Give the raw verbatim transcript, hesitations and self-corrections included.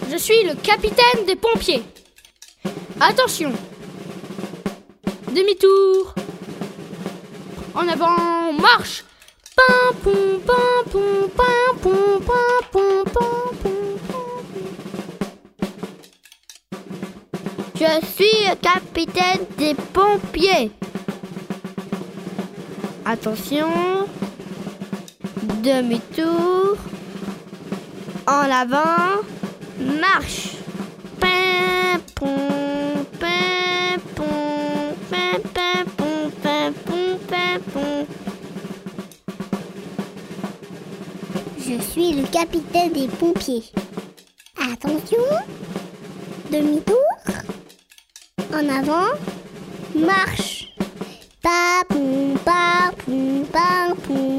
je suis le capitaine des pompiers. Attention. Demi-tour. En avant, marche. Pam, poum, pam, poum, pam, poum, pam, poum, pam, poum, pam. Je suis le capitaine des pompiers. Attention. Demi-tour. En avant. Marche. Pam, poum, pam, poum, pam, pam, poum, pam, poum, pam, poum. Je suis le capitaine des pompiers. Attention. Demi-tour. En avant. Marche. Pa poum pa poum pa poum